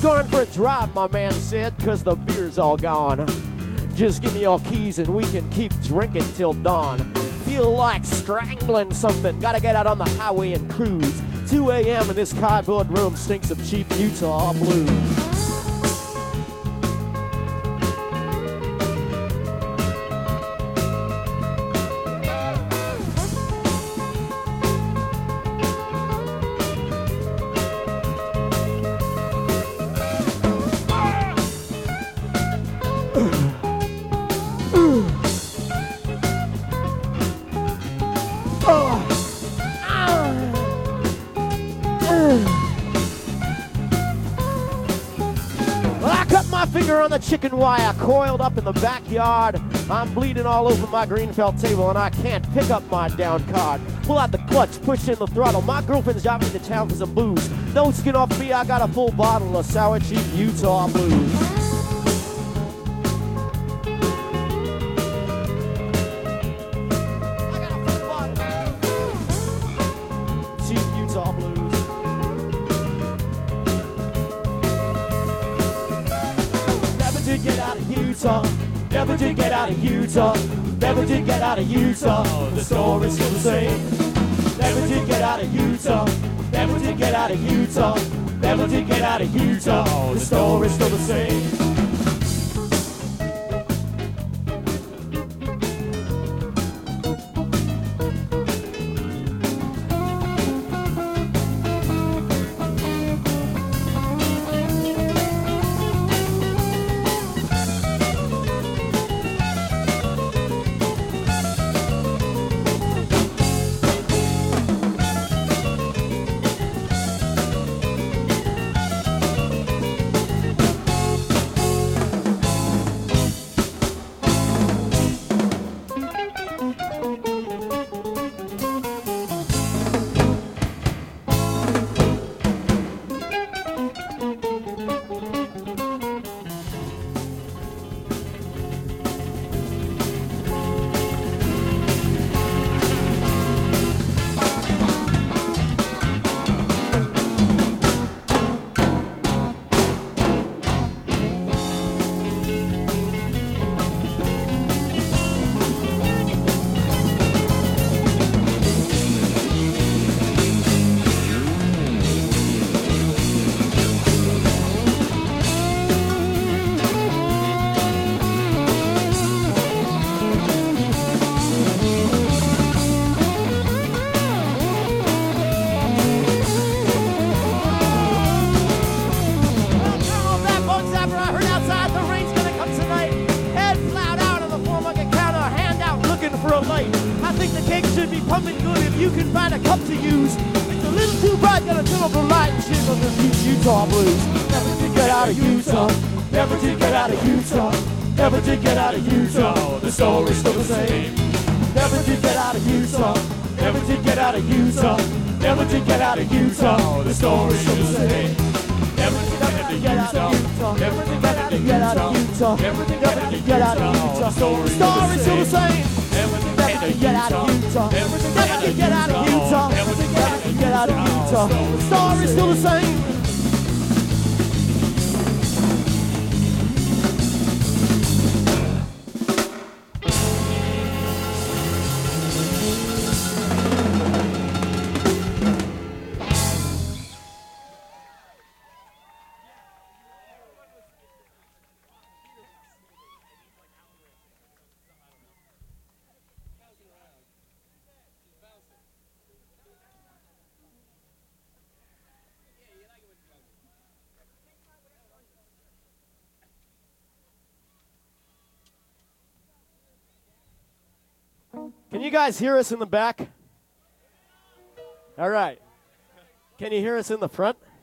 going for a drive, my man said, 'cause the beer's all gone. Just give me your keys and we can keep drinking till dawn. Feel like strangling something, gotta get out on the highway and cruise. 2 a.m. and this cardboard room stinks of cheap Utah blues. On the chicken wire, coiled up in the backyard. I'm bleeding all over my green felt table and I can't pick up my down card. Pull out the clutch, push in the throttle. My girlfriend's driving me to town for some booze. Don't skin off me, I got a full bottle of sour cheap Utah blues. I got a full bottle. Cheap Utah blues. Never did get out of Utah, never did get out of Utah, never did get out of Utah, the story's still the same. Never did get out of Utah, never did get out of Utah, never did get out of Utah, the story's still the same. Never did get out of Utah, the story's still the same. Never did get out of Utah, never did get out of Utah, never did get out of Utah, the story's still the same. Never did get out of Utah, never did get out of Utah, never did get out of Utah, the story's still the same. Never did get out of Utah, never did get out of Utah, never did get out of Utah, the story's still the same. Can you guys hear us in the back? All right. Can you hear us in the front?